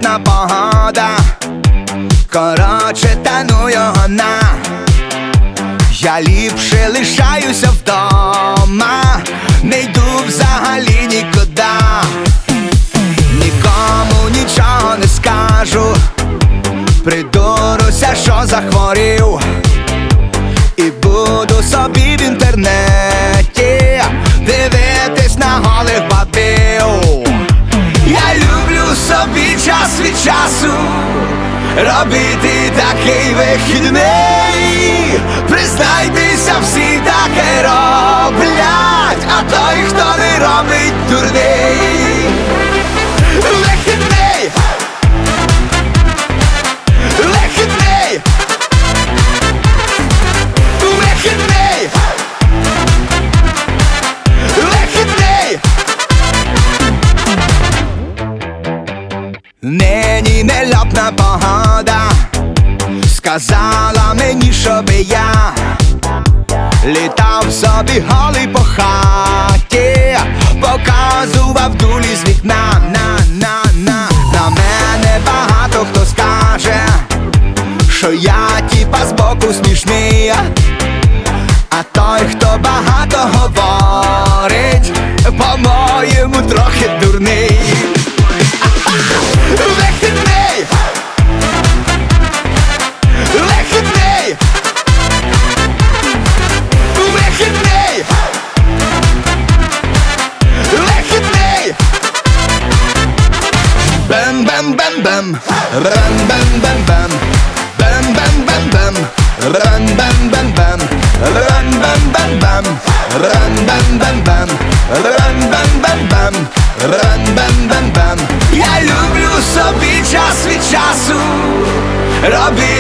нельотна погода, короче, тану його на. Я ліпше лишаюся вдома, не йду взагалі нікуди. Нікому нічого не скажу, придуруся, що захворів, і буду собі в інтернеті дивитись на голих бабів. Я люблю собі час від часу робити такий вихідний. Признайтеся, всі таке роблять, а той, хто не робить, дурний. Вихідний! Вихідний! Вихідний! Вихідний! Нині нельотна погода сказала мені, щоби я літав собі голий по хаті, показував дулі з вікна. На мене багато хто скаже, що я тіпа збоку смішний, а той, хто багато говорить, по-моєму трохи дурний. Вихідний! Вихідний! Вихідний! Вихідний! Бем-бем-бем-бем, ран-бем-бем-бем, бем-бем-бем-бем, ран-бем-бем-бем, ран-бем-бем-бем, ран-бем-бем-бем, ран-бем-бем-бем, ран-бем-бем-бем. Я люблю собі час від часу робити